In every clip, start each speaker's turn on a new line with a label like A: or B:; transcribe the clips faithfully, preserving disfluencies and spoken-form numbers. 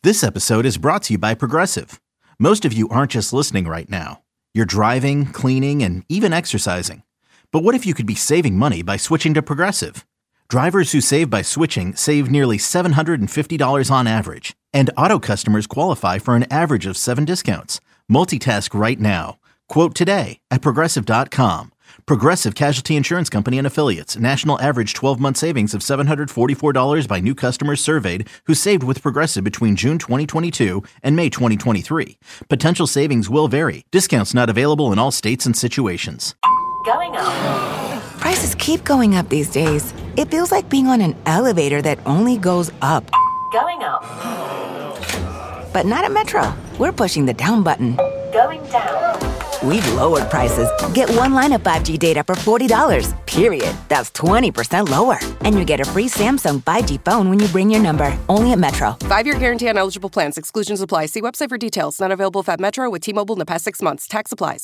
A: This episode is brought to you by Progressive. Most of you aren't just listening right now. You're driving, cleaning, and even exercising. But what if you could be saving money by switching to Progressive? Drivers who save by switching save nearly seven hundred fifty dollars on average. And auto customers qualify for an average of seven discounts. Multitask right now. Quote today at Progressive dot com. Progressive Casualty Insurance Company and Affiliates. National average twelve-month savings of seven hundred forty-four dollars by new customers surveyed who saved with Progressive between June twenty twenty-two and May twenty twenty-three. Potential savings will vary. Discounts not available in all states and situations.
B: Going up.
C: Prices keep going up these days. It feels like being on an elevator that only goes up.
B: Going up.
C: But not at Metro. We're pushing the down button.
B: Going down.
C: We've lowered prices. Get one line of five G data for forty dollars, period. That's twenty percent lower. And you get a free Samsung five G phone when you bring your number. Only at Metro.
D: Five-year guarantee on eligible plans. Exclusions apply. See website for details. Not available at Metro with T-Mobile in the past six months. Tax applies.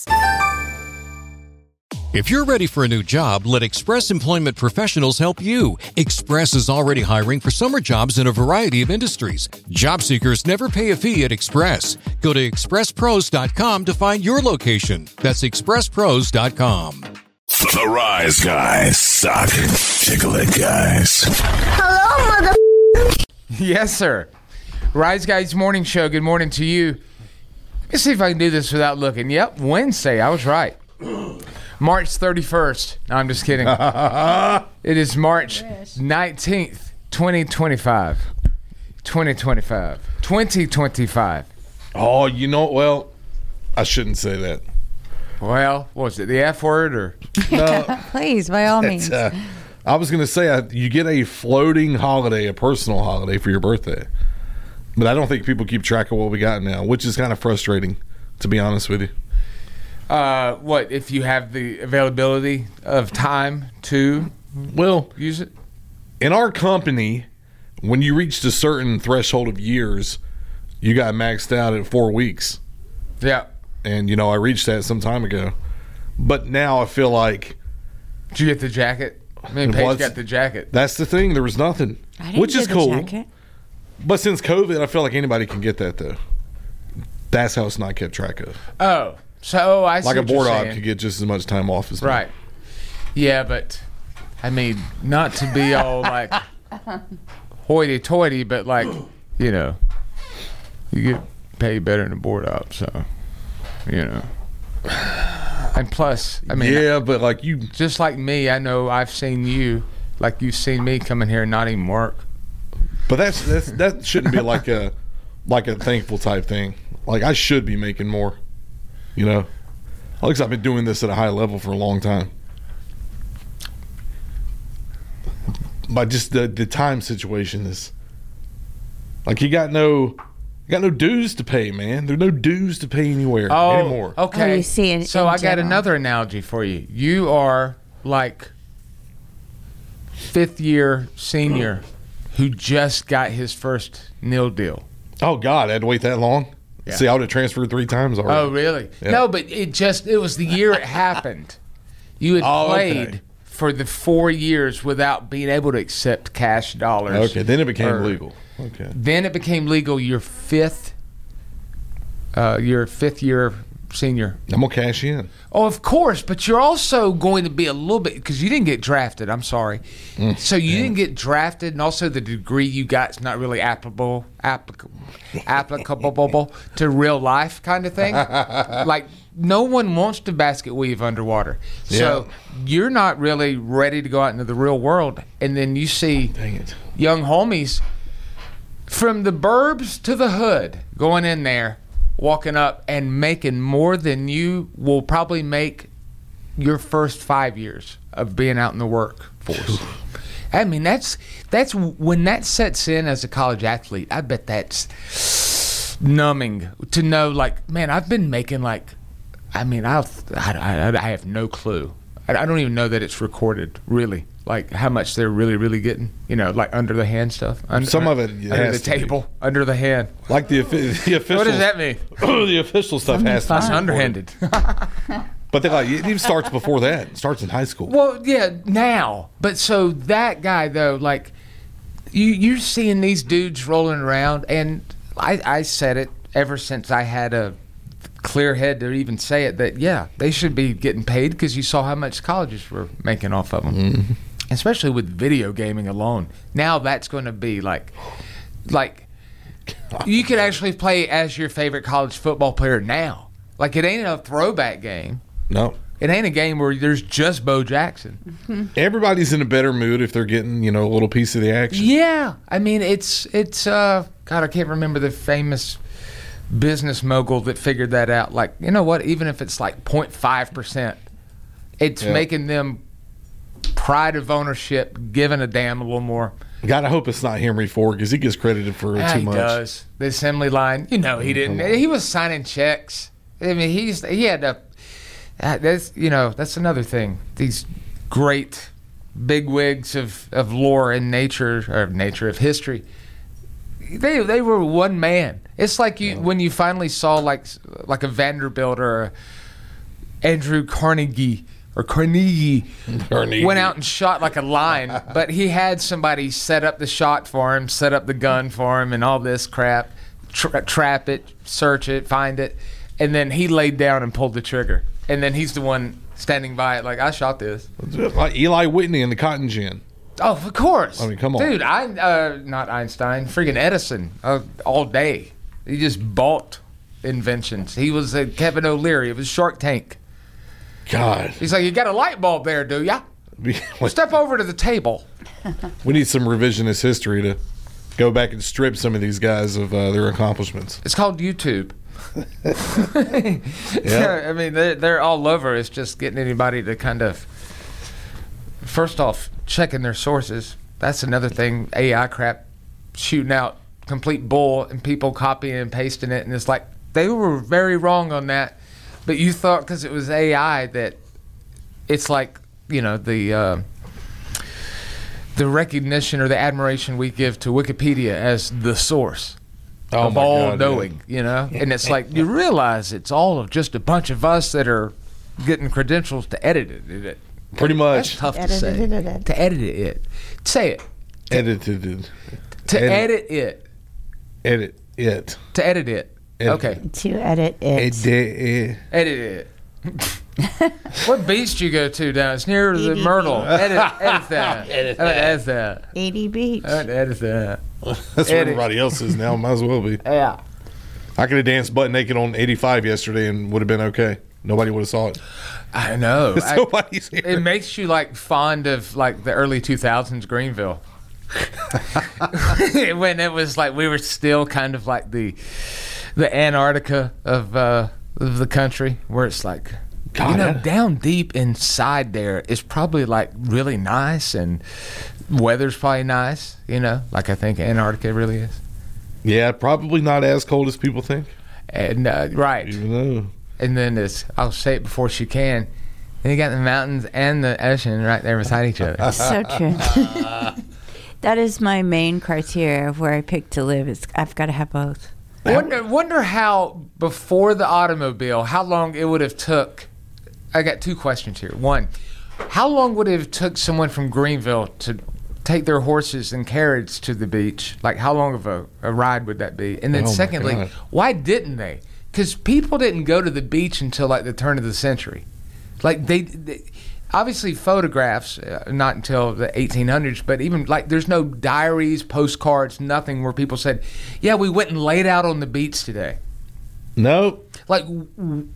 E: If you're ready for a new job, let Express Employment Professionals help you. Express is already hiring for summer jobs in a variety of industries. Job seekers never pay a fee at Express. Go to express pros dot com to find your location. That's express pros dot com.
F: The Rise Guys suck. Tickle it, guys.
G: Hello, mother.
H: Yes, sir. Rise Guys Morning Show. Good morning to you. Let's see if I can do this without looking. Yep, Wednesday. I was right. March thirty-first. No, I'm just kidding. It is March nineteenth, twenty twenty-five. twenty twenty-five. twenty twenty-five.
I: Oh, you know, well, I shouldn't say that.
H: Well, what was it, the F word or?
I: No,
G: Please, by all means.
I: uh, I was going to say uh, you get a floating holiday, a personal holiday for your birthday. But I don't think people keep track of what we got now, which is kind of frustrating, to be honest with you.
H: Uh, what, if you have the availability of time to
I: Well,
H: use it?
I: in our company, when you reached a certain threshold of years, you got maxed out at four weeks.
H: Yeah.
I: And, you know, I reached that some time ago. But now I feel like
H: Did you get the jacket? I mean, Paige
I: What's-
H: got the jacket.
I: that's the thing. There was nothing,
G: I didn't
I: which
G: get
I: is
G: the
I: cool.
G: jacket.
I: But since COVID, I feel like anybody can get that, though. That's how it's not kept track of.
H: Oh, so I see
I: Like a
H: what you're
I: board op
H: saying.
I: could get just as much time off as me.
H: Right. Yeah, but I mean, not to be all like hoity-toity, but like, you know, you get paid better than a board op, so, you know. And plus, I mean,
I: Yeah, but like you,
H: just like me, I know I've seen you, like you've seen me come in here and not even work.
I: but that's, that's that shouldn't be like a like a thankful type thing. Like I should be making more, you know. At least I've been doing this at a high level for a long time. But just the the time situation is like you got no you got no dues to pay, man. There's no dues to pay anywhere
H: Oh,
I: anymore.
H: okay.
G: Oh, you see, in-
H: so
G: in
H: I got
G: general.
H: another analogy for you. You are like fifth year senior who just got his first nil deal.
I: Oh God, I had to wait that long.
H: Yeah.
I: See, I would have transferred three times already.
H: Oh, really?
I: Yeah.
H: No, but it just, it was the year it happened. You had
I: Oh,
H: played
I: okay.
H: for the four years without being able to accept cash dollars.
I: Okay, then it became
H: Or-
I: legal. Okay.
H: Then it became legal your fifth, uh, your fifth year senior.
I: I'm gonna cash in.
H: Oh, of course, but you're also going to be a little bit, because you didn't get drafted. I'm sorry.
I: Mm,
H: so you didn't get drafted, and also the degree you got is not really applicable, applicable, applicable to real life kind of thing. Like no one wants to basket weave underwater, so you're not really ready to go out into the real world. And then you see
I: Dang it.
H: young homies from the burbs to the hood going in there, walking up and making more than you will probably make your first five years of being out in the workforce. I mean, that's that's when that sets in as a college athlete. I bet that's numbing to know, like, man, I've been making like, I mean, I'll, I, I, I have no clue. I, I don't even know that it's recorded, really. Like how much they're really, really getting, you know, like under the hand stuff. Under,
I: Some of it
H: under
I: has
H: the
I: to be.
H: table, under the hand.
I: Like the offi- the official.
H: What does that mean?
I: The official stuff has to be
H: That's
I: recorded.
H: underhanded.
I: But they like it even starts before that. It starts in high school.
H: Well, yeah, now. But so that guy though, like, you you're seeing these dudes rolling around, and I, I said it ever since I had a clear head to even say it, that, yeah, they should be getting paid because you saw how much colleges were making off of them. Mm-hmm. Especially with video gaming alone. Now that's going to be like, like you could actually play as your favorite college football player now. Like, it ain't a throwback game.
I: No.
H: It ain't a game where there's just Bo Jackson.
G: Mm-hmm.
I: Everybody's in a better mood if they're getting, you know, a little piece of the action.
H: Yeah. I mean, it's, it's uh, God, I can't remember the famous business mogul that figured that out. Like, you know what? Even if it's like zero point five percent, it's
I: yeah.
H: making them pride of ownership, giving a damn a little more.
I: Gotta hope it's not Henry Ford because he gets credited for
H: ah,
I: too
H: he
I: much.
H: He does. The assembly line, you know, he didn't. He was signing checks. I mean, he's he had to. Uh, that's you know that's another thing. These great big wigs of, of lore and nature or nature of history. They they were one man. It's like you yeah. when you finally saw like like a Vanderbilt or a Andrew Carnegie or Carnegie, Carnegie went out and shot like a line, but he had somebody set up the shot for him, set up the gun for him, and all this crap, tra- trap it, search it, find it, and then he laid down and pulled the trigger. And then he's the one standing by it like, I shot this.
I: Like Eli Whitney and the cotton gin.
H: Oh, of course.
I: I mean, come on.
H: Dude, I, uh, not Einstein, freaking Edison uh, all day. He just bought inventions. He was uh, Kevin O'Leary. It was Shark Tank.
I: God.
H: He's like, you got a light bulb there, do ya? Step over to the table.
I: We need some revisionist history to go back and strip some of these guys of uh, their accomplishments.
H: It's called YouTube.
I: yeah.
H: yeah, I mean, they're, they're all over. It's just getting anybody to kind of, first off, checking their sources. That's another thing. A I crap, shooting out complete bull and people copying and pasting it. And it's like, they were very wrong on that. But you thought because it was A I that it's like, you know, the uh, the recognition or the admiration we give to Wikipedia as the source.
I: Oh
H: of all
I: God,
H: knowing,
I: yeah.
H: you know? And it's like, you realize it's all of just a bunch of us that are getting credentials to edit it.
I: Pretty much.
H: That's tough to say.
G: Edited.
H: To edit it. Say it.
I: Edited.
H: To
I: edit,
H: edit it.
I: Edit it.
H: To edit it.
I: Edit.
H: Okay.
G: To edit it.
I: Edit.
H: Edit it. What beach do you go to down? It's near the
G: E D B.
H: Myrtle. Edit, edit that.
I: Edit
H: that.
I: that.
H: Edit that.
G: A D Beach.
H: Edit, edit that.
I: That's where everybody else is now. Might as well be.
H: Yeah.
I: I could have danced butt naked on eighty-five yesterday and would have been okay. Nobody would have saw it.
H: I know.
I: Nobody's here.
H: It makes you like fond of like the early two thousands Greenville. When it was like we were still kind of like the the Antarctica of uh, of the country, where it's like, God, you know, down deep inside there is probably like really nice and weather's probably nice, you know, like I think Antarctica really is.
I: Yeah, probably not as cold as people think.
H: And uh, right.
I: Even though.
H: And then it's, I'll say it before she can. And you got the mountains and the ocean right there beside each other.
G: So true. That is my main criteria of where I pick to live. Is I've got to have both.
H: Wonder, wonder how before the automobile, how long it would have took. I got two questions here. One, how long would it have took someone from Greenville to take their horses and carriage to the beach? Like, how long of a, a ride would that be? And then
I: Oh, my
H: secondly,
I: God.
H: why didn't they? Because people didn't go to the beach until like the turn of the century. Like they, they obviously photographs, uh, not until the eighteen hundreds, but even like there's no diaries, postcards, nothing where people said, yeah, we went and laid out on the beach today.
I: No.
H: Like, w-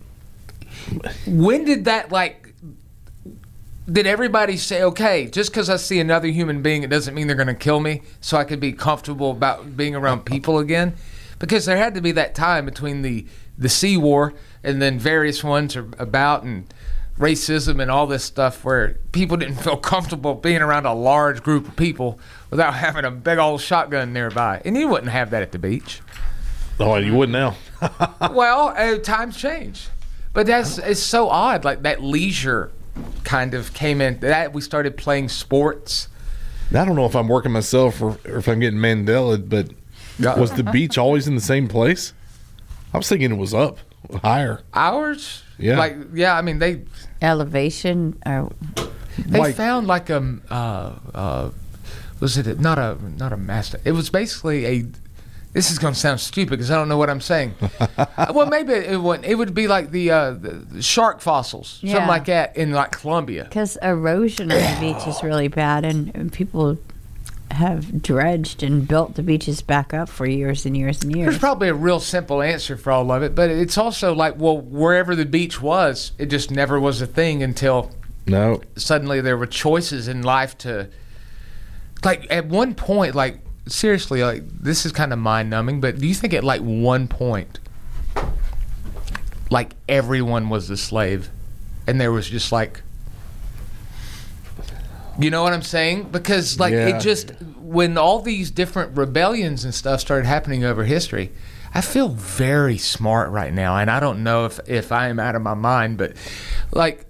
H: when did that, like, did everybody say, okay, just because I see another human being, it doesn't mean they're going to kill me, so I could be comfortable about being around people again? Because there had to be that time between the, the Sea War and then various ones are about and racism and all this stuff where people didn't feel comfortable being around a large group of people without having a big old shotgun nearby. And you wouldn't have that at the beach.
I: Oh, you wouldn't now.
H: Well, uh, times change. But that's it's so odd. Like that leisure kind of came in. That we started playing sports.
I: I don't know if I'm working myself or, or if I'm getting Mandela, but was the beach always in the same place? I was thinking it was up higher.
H: Ours?
I: Yeah.
H: Like yeah, I mean they
G: Elevation or
H: they
I: Like-
H: found like a uh, uh, was it not a not a master? It was basically a This is going to sound stupid because I don't know what I'm saying. Well, maybe it would. It would be like the, uh, the shark fossils,
G: Yeah.
H: something like that in like Colombia.
G: Because erosion on the beach is really bad, and, and people have dredged and built the beaches back up for years and years and years.
H: There's probably a real simple answer for all of it, but it's also like, well, wherever the beach was, it just never was a thing until
I: No.
H: suddenly there were choices in life to, like, at one point, like, seriously, like, this is kind of mind-numbing, but do you think at, like, one point, like, everyone was a slave, and there was just, like, you know what I'm saying? Because, like,
I: Yeah.
H: it just, when all these different rebellions and stuff started happening over history, I feel very smart right now, and I don't know if, if I am out of my mind, but, like,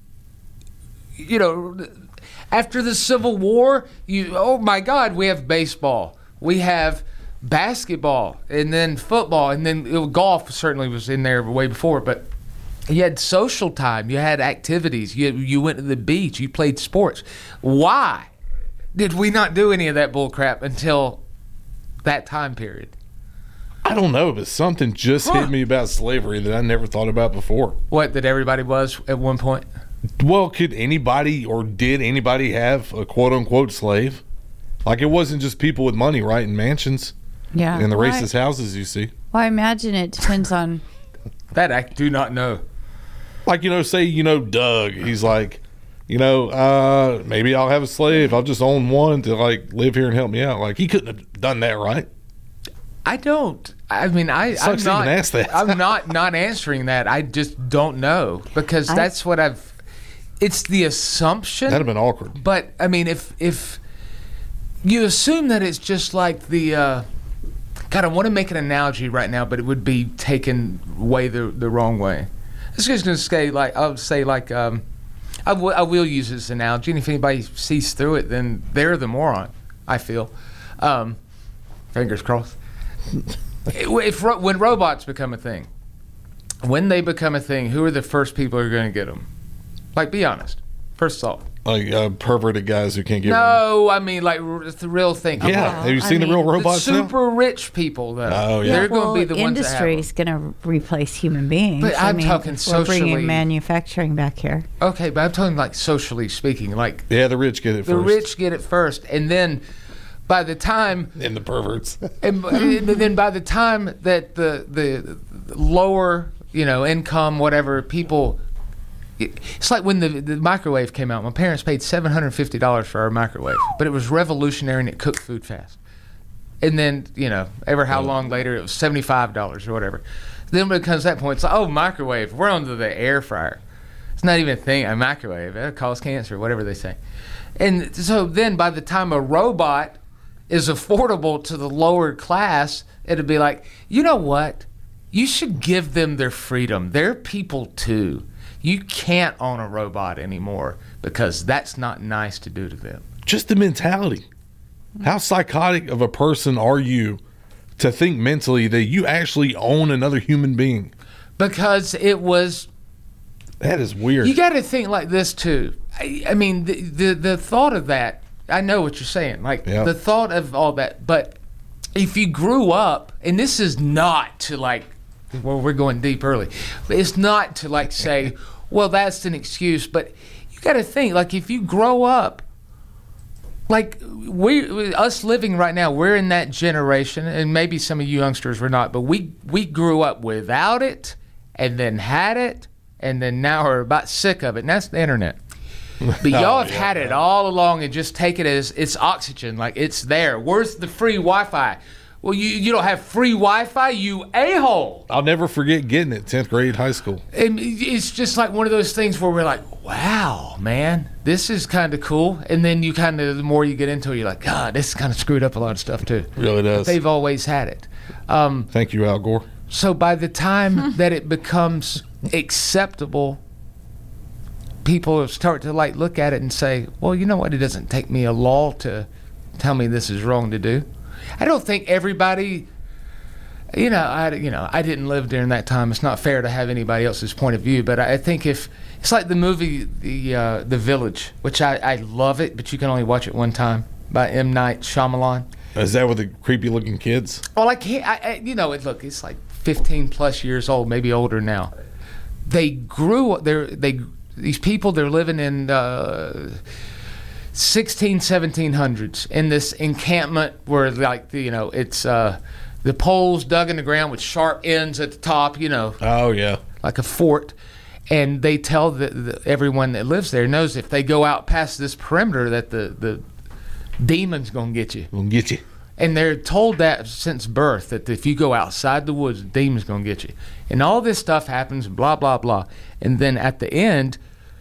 H: you know, after the Civil War, you oh my God, we have baseball, we have basketball, and then football, and then it, golf certainly was in there way before. But you had social time, you had activities, you you went to the beach, you played sports. Why did we not do any of that bull crap until that time period?
I: I don't know, but something just
H: Huh.
I: hit me about slavery that I never thought about before.
H: What, that everybody was at one point?
I: Well, could anybody or did anybody have a quote unquote slave? Like, it wasn't just people with money, right, in mansions
G: Yeah.
I: and the
G: Well,
I: racist houses you see.
G: Well, I imagine it depends on.
H: That I do not know.
I: Like, you know, say, you know, Doug, he's like, you know, uh, maybe I'll have a slave. I'll just own one to, like, live here and help me out. Like, he couldn't have done that, right?
H: I don't. I mean, I, I'm
I: Sucks to
H: not.
I: even ask that.
H: I'm not not answering that. I just don't know because
G: I-
H: that's what I've. It's the assumption.
I: That'd have been awkward.
H: But I mean, if if you assume that it's just like the. Uh, God, I want to make an analogy right now, but it would be taken way the the wrong way. I was just going to say like I'll say like um, I, w- I will use this analogy, and if anybody sees through it, then they're the moron. I feel. Um, fingers crossed. If ro- when robots become a thing, when they become a thing, who are the first people who are going to get them? Like, be honest. First thought.
I: Like, uh, perverted guys who can't get one.
H: No, I mean like r- it's the real thing.
I: Yeah,
G: Well,
I: have you
G: I
I: seen the
G: mean,
I: real
G: the
I: robots now?
H: Super rich people, though.
I: Oh, yeah.
H: They're
G: well,
H: going to be the ones that
G: industry
H: have
G: is going to replace human beings.
H: But
G: I
H: I'm
G: mean,
H: talking
G: we're
H: socially.
G: bringing manufacturing back here.
H: them. Okay, but I'm talking like socially speaking. Like
I: Yeah, the rich get it
H: the
I: first.
H: rich get it first, and then by the time
I: And the perverts.
H: and, and then by the time that the the lower, you know, income, whatever people, it's like when the the microwave came out. My parents paid seven hundred fifty dollars for our microwave, but it was revolutionary and it cooked food fast. And then, you know, ever how long later it was seventy five dollars or whatever. Then when it comes to that point, it's like, oh, microwave. We're on to the air fryer. It's not even a thing. A microwave. It causes cancer, whatever they say. And so then by the time a robot is affordable to the lower class, it'd be like, you know what? You should give them their freedom. They're people too. You can't own a robot anymore because that's not nice to do to them.
I: Just the mentality. How psychotic of a person are you to think mentally that you actually own another human being?
H: Because it was,
I: That is weird.
H: you got to think like this too. I, I mean, the, the the thought of that, I know what you're saying. Like
I: Yeah.
H: the thought of all that, but if you grew up, and this is not to like, well, we're going deep early, but it's not to like say, well, that's an excuse, but you got to think like if you grow up, like we, us living right now, we're in that generation, and maybe some of you youngsters were not, but we we grew up without it, and then had it, and then now are about sick of it, and that's the internet. But y'all have
I: yeah.
H: had it all along and just take it as it's oxygen, like it's there. Where's the free Wi-Fi? Well, you you don't have free Wi-Fi, you a-hole.
I: I'll never forget getting it, tenth grade high school.
H: And it's just like one of those things where we're like, wow, man, this is kind of cool. And then you kind of, the more you get into it, you're like, God, this kind of screwed up a lot of stuff too.
I: Really does.
H: They've always had it. Um,
I: Thank you, Al Gore.
H: so by the time that it becomes acceptable, people start to like look at it and say, well, you know what? It doesn't take me a law to tell me this is wrong to do. I don't think everybody, you know, I, you know, I didn't live during that time. It's not fair to have anybody else's point of view, but I think if it's like the movie, the uh, the Village, which I, I love it, but you can only watch it one time by M. Night Shyamalan.
I: Is that with the creepy looking kids?
H: Well, I can't. I, I, you know, it, look, it's like fifteen plus years old, maybe older now. They grew. They're they these people. They're living in uh, sixteen, seventeen hundreds in this encampment where, like, you know, it's uh, the poles dug in the ground with sharp ends at the top. You know.
I: Oh yeah.
H: Like a fort. And they tell the, the, everyone that lives there knows if they go out past this perimeter that the, the demon's going to get you.
I: Gonna get you.
H: And they're told that since birth, that if you go outside the woods, the demon's going to get you. And all this stuff happens, blah, blah, blah. And then at the end,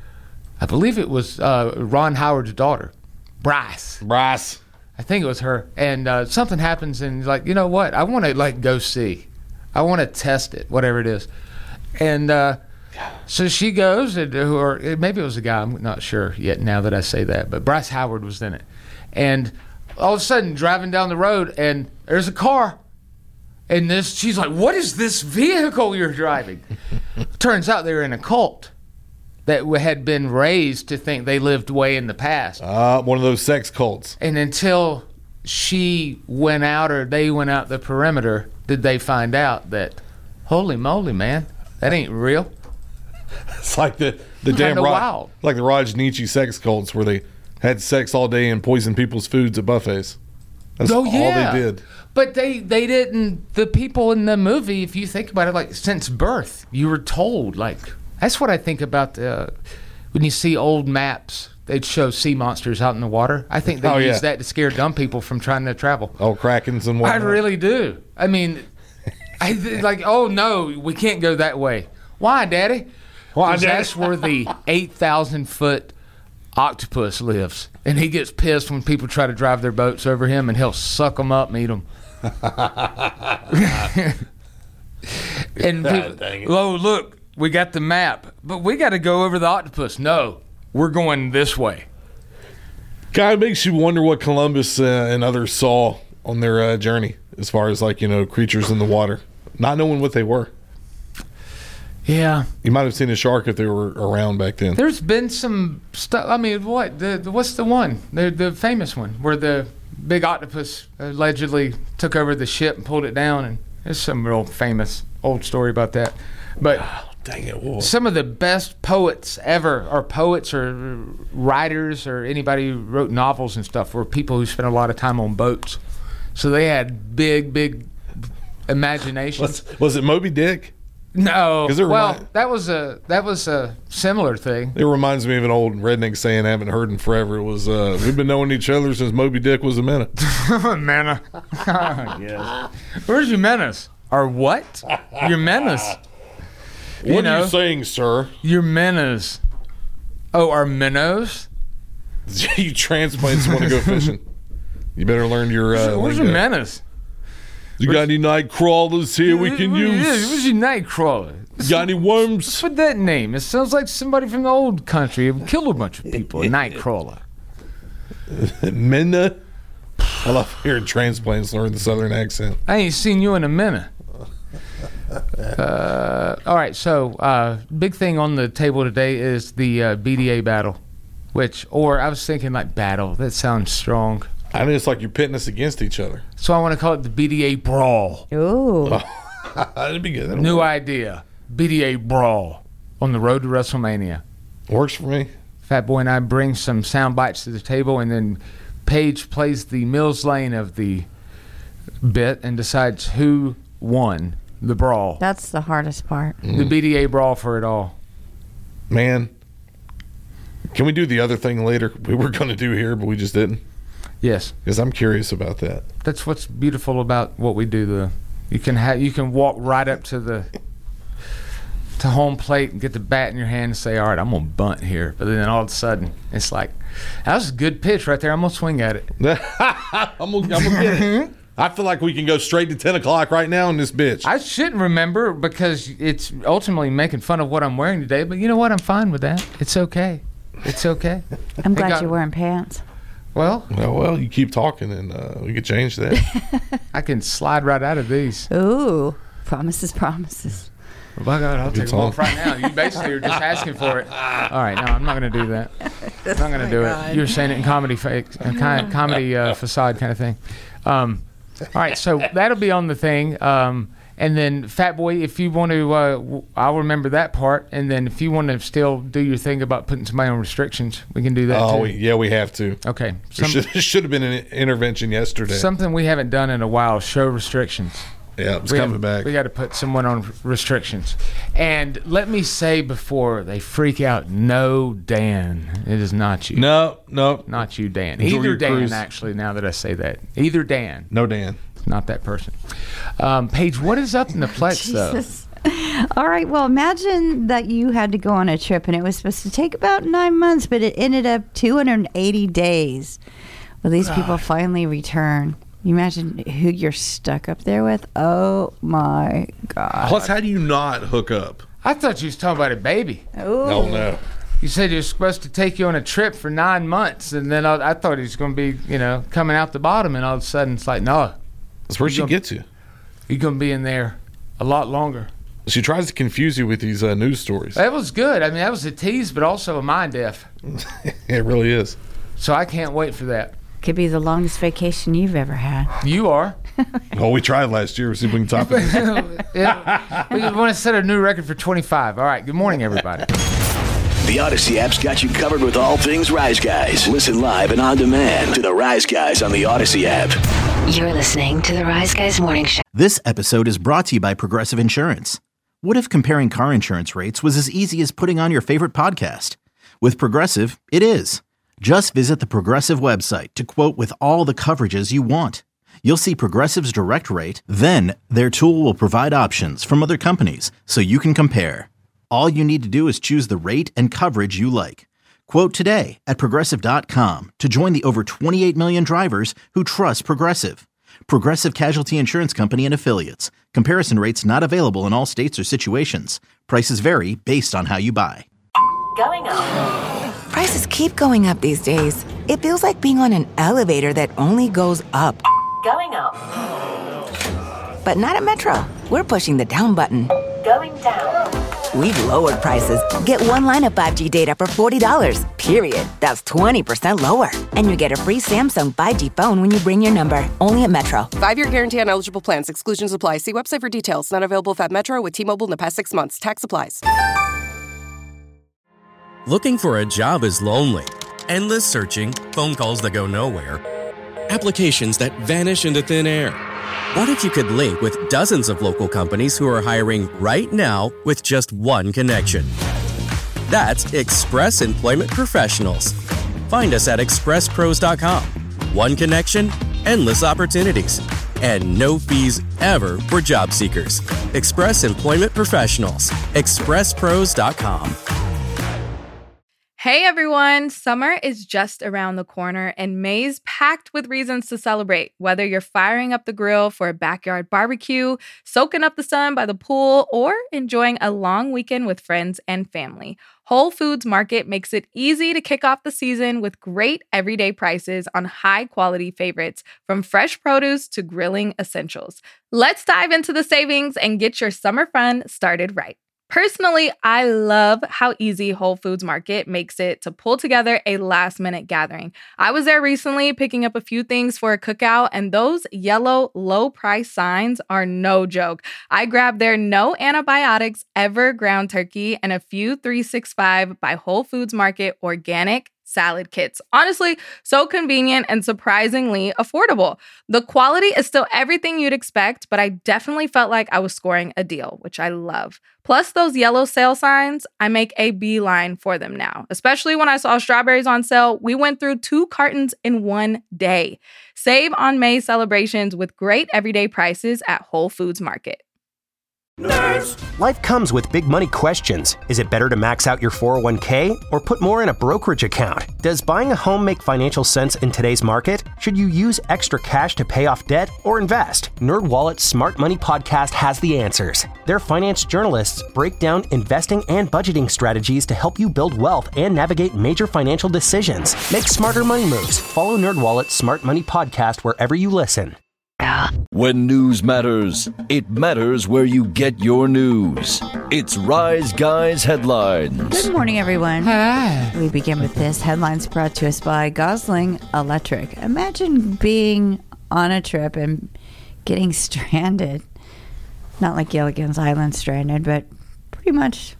H: I believe it was uh, Ron Howard's daughter, Bryce.
I: Bryce.
H: I think it was her. And uh, something happens and he's like, you know what? I want to like go see. I want to test it, whatever it is. And uh, so she goes, and, or maybe it was a guy, I'm not sure yet now that I say that, but Bryce Howard was in it. And all of a sudden, driving down the road, and there's a car. And this, she's like, what is this vehicle you're driving? Turns out they're in a cult that had been raised to think they lived way in the past.
I: Uh, one of those sex cults.
H: And until she went out or they went out the perimeter, did they find out that, holy moly, man, that ain't real.
I: It's like the, the damn Rod,
H: wild.
I: like the Rajneeshi sex cults where they had sex all day and poisoned people's foods at buffets. That's
H: oh,
I: all
H: yeah.
I: they did.
H: But they, they didn't, the people in the movie, if you think about it, like since birth, you were told, like, that's what I think about uh, when you see old maps, they'd show sea monsters out in the water. I think they
I: oh,
H: use
I: yeah.
H: that to scare dumb people from trying to travel.
I: Oh, krakens and whatnot.
H: I really do. I mean, I like, oh no, we can't go that way. Why, Daddy?
I: Why,
H: Daddy? That's where the eight thousand foot octopus lives. And he gets pissed when people try to drive their boats over him, and he'll suck them up and eat them. And
I: God, dang it.
H: Oh, look, we got the map, but we got to go over the octopus. No, we're going this way.
I: Kind of makes you wonder what Columbus uh, and others saw on their uh, journey as far as, like, you know, creatures in the water, not knowing what they were.
H: Yeah.
I: You might have seen a shark if they were around back then.
H: There's been some stuff. I mean, what? The, the what's the one? The the famous one where the big octopus allegedly took over the ship and pulled it down. And there's some real famous old story about that. But
I: oh, dang it, whoa. Some
H: of the best poets ever, or poets or writers or anybody who wrote novels and stuff, were people who spent a lot of time on boats. So they had big, big imagination.
I: Was, was it Moby Dick?
H: No,
I: it
H: well,
I: remi-
H: that was a that was a similar thing.
I: It reminds me of an old redneck saying I haven't heard in forever. It was, uh, we've been knowing each other since Moby Dick was a menace.
H: Menace. Yes. Where's your menace? Or what? Your menace.
I: What
H: you
I: are
H: know,
I: you saying, sir?
H: Your menace. Oh, our minnows?
I: You transplants want to go fishing. You better learn your uh,
H: Where's your menace?
I: You got any night crawlers here we can
H: what,
I: use?
H: Yeah, what's your night crawler?
I: Got any worms?
H: What's with that name? It sounds like somebody from the old country who killed a bunch of people. A night crawler.
I: Minna? I love hearing transplants learn the southern accent.
H: I ain't seen you in a minute. Uh, all right, so uh, big thing on the table today is the uh, B D A battle, which, or I was thinking like battle. That sounds strong.
I: I mean, it's like you're pitting us against each other.
H: So I want to call it the B D A brawl.
G: Ooh.
I: Oh, that'd be good. That'll
H: New
I: work.
H: idea. B D A brawl on the road to WrestleMania.
I: Works for me.
H: Fat Boy and I bring some sound bites to the table, and then Paige plays the Mills Lane of the bit and decides who won the brawl.
G: That's the hardest part.
H: Mm. The B D A brawl for it all.
I: Man, can we do the other thing later? We were going to do here, but we just didn't.
H: Yes,
I: because I'm curious about that.
H: That's what's beautiful about what we do. The you can ha- you can walk right up to the to home plate and get the bat in your hand and say, "All right, I'm gonna bunt here." But then all of a sudden, it's like, "That was a good pitch right there. I'm gonna swing at it."
I: I'm gonna, I'm gonna get it. I feel like we can go straight to ten o'clock right now in this bitch.
H: I shouldn't remember because it's ultimately making fun of what I'm wearing today. But you know what? I'm fine with that. It's okay. It's okay.
G: I'm glad
H: got,
G: you're wearing pants.
H: Well,
I: well, well, you keep talking and uh, we could change that.
H: I can slide right out of these.
G: Ooh, promises, promises.
H: Well, by God, I'll
I: Good
H: take
I: song.
H: a walk right now. You basically are just asking for it. All right, no, I'm not going to do that. I'm not going to do
G: God.
H: it. You were saying it in comedy, fake, uh, kind comedy uh, facade kind of thing. Um, all right, so that'll be on the thing. Um, and then, Fat Boy, if you want to, uh, w- I'll remember that part. And then if you want to still do your thing about putting somebody on restrictions, we can do that
I: Oh,
H: too.
I: we, yeah, we have to.
H: Okay.
I: There
H: Some-
I: should, should have been an intervention yesterday.
H: Something we haven't done in a while, show restrictions.
I: Yeah, it's
H: we
I: coming
H: have,
I: back.
H: We got to put someone on restrictions. And let me say before they freak out, no, Dan, it is not you.
I: No, no.
H: Not you, Dan.
I: Enjoy
H: Either
I: your
H: Dan,
I: cruise.
H: actually, now that I say that. Either Dan.
I: No, Dan.
H: Not that person. Um, Paige, what is up in the Plex, though?
G: Jesus. All right. Well, imagine that you had to go on a trip and it was supposed to take about nine months, but it ended up two hundred eighty days. Well, these
H: God.
G: people finally return. You imagine who you're stuck up there with? Oh, my God.
I: Plus, how do you not hook up?
H: I thought you was talking about a baby.
G: Ooh.
I: No, no.
H: You said he was supposed to take you on a trip for nine months, and then I, I thought he was going to be, you know, coming out the bottom, and all of a sudden it's like, no.
I: That's where she
H: gonna-
I: gets you.
H: You're going to be in there a lot longer.
I: She tries to confuse you with these uh, news stories.
H: That was good. I mean, that was a tease, but also a mind F.
I: It really is.
H: So I can't wait for that.
G: Could be the longest vacation you've ever had.
H: You are.
I: Well, we tried last year. See if we can top it.
H: Yeah. We want to set a new record for twenty-five. All right. Good morning, everybody.
F: The Odyssey app's got you covered with all things Rise Guys. Listen live and on demand to the Rise Guys on the Odyssey app.
B: You're listening to the Rise Guys Morning Show.
A: This episode is brought to you by Progressive Insurance. What if comparing car insurance rates was as easy as putting on your favorite podcast? With Progressive, it is. Just visit the Progressive website to quote with all the coverages you want. You'll see Progressive's direct rate, then their tool will provide options from other companies so you can compare. All you need to do is choose the rate and coverage you like. Quote today at Progressive dot com to join the over twenty-eight million drivers who trust Progressive. Progressive Casualty Insurance Company and Affiliates. Comparison rates not available in all states or situations. Prices vary based on how you buy.
B: Going up.
C: Prices keep going up these days. It feels like being on an elevator that only goes up.
B: Going up.
C: But not at Metro. We're pushing the down button.
B: Going down.
C: We've lowered prices. Get one line of five G data for forty dollars, period. That's twenty percent lower. And you get a free Samsung five G phone when you bring your number. Only at Metro.
D: Five-year guarantee on eligible plans. Exclusions apply. See website for details. Not available if at Metro with T-Mobile in the past six months. Tax applies.
J: Looking for a job is lonely. Endless searching, phone calls that go nowhere, applications that vanish into thin air. What if you could link with dozens of local companies who are hiring right now with just one connection? That's Express Employment Professionals. Find us at express pros dot com. One connection, endless opportunities, and no fees ever for job seekers. Express Employment Professionals. express pros dot com.
K: Hey everyone, summer is just around the corner and May's packed with reasons to celebrate. Whether you're firing up the grill for a backyard barbecue, soaking up the sun by the pool, or enjoying a long weekend with friends and family, Whole Foods Market makes it easy to kick off the season with great everyday prices on high-quality favorites, from fresh produce to grilling essentials. Let's dive into the savings and get your summer fun started right. Personally, I love how easy Whole Foods Market makes it to pull together a last-minute gathering. I was there recently picking up a few things for a cookout, and those yellow low-price signs are no joke. I grabbed their no antibiotics ever ground turkey and a few three sixty-five by Whole Foods Market organic salad kits. Honestly, so convenient and surprisingly affordable. The quality is still everything you'd expect, but I definitely felt like I was scoring a deal, which I love. Plus those yellow sale signs, I make a beeline for them now. Especially when I saw strawberries on sale, we went through two cartons in one day. Save on May celebrations with great everyday prices at Whole Foods Market.
L: Nerds. Life comes with big money questions. Is it better to max out your four oh one k or put more in a brokerage account? Does buying a home make financial sense in today's market? Should you use extra cash to pay off debt or invest? NerdWallet's Smart Money Podcast has the answers. Their finance journalists break down investing and budgeting strategies to help you build wealth and navigate major financial decisions. Make smarter money moves. Follow NerdWallet's Smart Money Podcast wherever you listen.
M: When news matters, it matters where you get your news. It's Rise Guys Headlines.
G: Good morning, everyone.
H: Hi.
G: We begin with this. Headlines brought to us by Gosling Electric. Imagine being on a trip and getting stranded. Not like Gilligan's Island stranded, but pretty much